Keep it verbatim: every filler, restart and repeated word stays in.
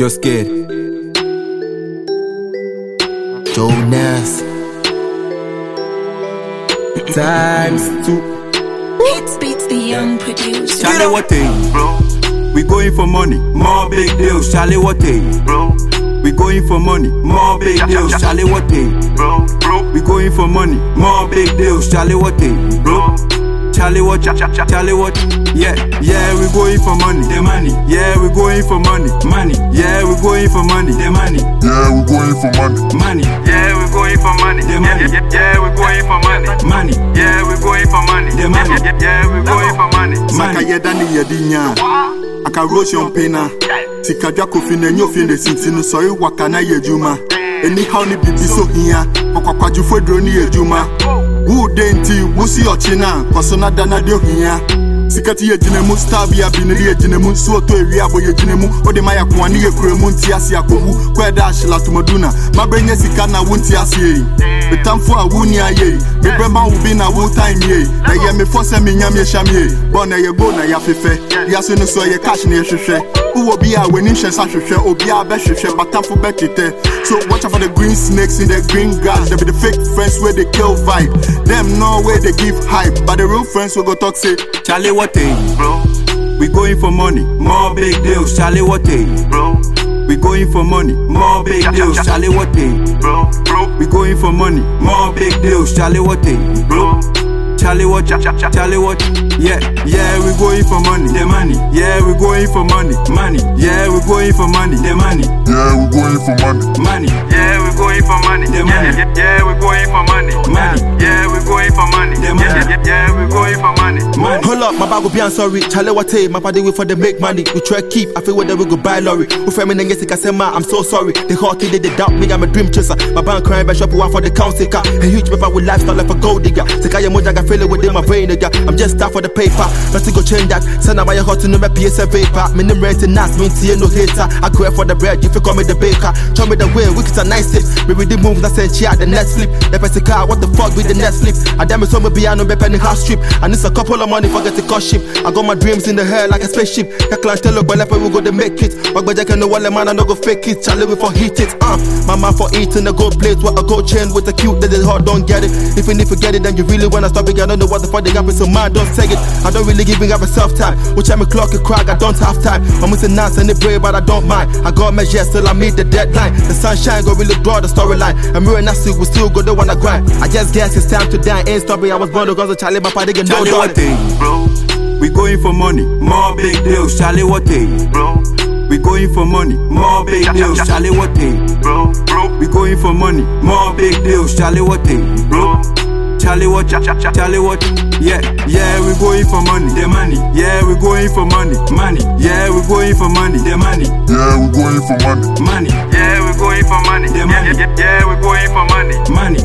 Just scared. Jonas. Times two. Hits beats the young producer. Charlie, what thing, bro? We going for money, more big deals. Charlie, what thing, bro? We going for money, more big deals. Charlie, what thing, bro? We going for money, more big deals. Charlie, what thing, bro? Charlie, what? Charlie, what? Yeah, yeah, we going for money, the money. Yeah, we going for money, money. Yeah, we going for money, the money. Yeah, we going for money, money. Yeah, we going for money, the money. Yeah, yeah, we going for money, money. Yeah, we going for money, the money. Yeah, yeah, we going for money. Saka yedani yedinya, aka rosion pena. Sikadwa kofi na nyofi ne sintinu sorry wakana yejuma. Eni how ni bibi so hiya, kwakwaju fodro ni yejuma. Wu denti wusi ochina, kosona dana dio hiya. Sikati yejinemu stab ya binili yejinemu so to ewia bo yejinemu ode maya kwani yekuremu nti ase akobu kweda ashila tumaduna mabrenye sika na wunti ase yi betamfo a wuni aye bebrema wo bi na wo time ye na ye me force me nyam ye shamye bona ye go na ya fefe ya so no so ye cash na ye hwehwe wo bi a weni hwe sa hwehwe obi a be hwehwe batamfo betete so watch out for the green snakes in the green grass. They be the fake friends where they kill vibe, them know where they give hype, but the real friends will go talk say Charlie, what thing, bro? We going for money, more big deals. Charlie, what thing, bro? We going for money, more big deals. Charlie, what thing, bro? We going for money, more big deals. Charlie, what thing, bro? Charlie, what? Charlie, what? Yeah, yeah, we going for money, the money. Yeah, we going for money, money. Yeah, we going for money, the money. Yeah, we going for money, money. Yeah, we going for money, the money. Yeah, yeah, we going for money, money. Yeah, we going for money, the money. Yeah, yeah, we going for money. money. Hold up, my bag will be sorry. Charlie, what my body wait for the make money. We try keep, I feel whether we go buy lorry. Who feminine yes, I say ma, I'm so sorry. The hot kid they doubt me, I'm a dream chaser. My bank crying by shop one for the council car. A huge paper with lifestyle like a gold digger. Take out your moja, I feel it within my brain. I'm just out for the paper, nothing go change that. Send out my hot to know my P S A paper. Minim rent and nas, mean see no hater. I go for the bread, you feel call me the baker. Show me the way, wickets are nice tips. Maybe the moves that send she at the next flip. The best car, what the fuck with the next flip? I damn it, so my piano, be penny house strip. And it's a couple of money, forget the cost ship. I got my dreams in the hair like a spaceship. The client tell but we go to make it. But but I can know what the man, I no go fake it. Charlie we for hit it. Uh, my man for eating a gold plate, what a gold chain with a cute that is hard, don't get it. If you need to get it, then you really wanna stop it. I don't know what the fuck they got me so mad, don't say it. I don't really giving up myself time. Which I'm a clock a crack, I don't have time. I'm missing nice and it brave, but I don't mind. I got measures till I meet the deadline. The sunshine go really draw the storyline. And we're not sick, we still go the one I grind. I just guess it's time to die. Ain't stopping, I was born to go to Charlie, my party get no what thing, bro? We going for money, more big deals. Charlie, what thing, bro? We going for money, more big deals. Charlie, what thing, bro? We going for money, more big deals. Charlie, what thing, bro? Charlie, what? Charlie, what? Yeah, yeah, we going for money, the money. Yeah, we going for money, money. Yeah, we going for money, the money. Yeah, we going for money, money. Yeah, we going for money, the money. Yeah, yeah, we going for money, money.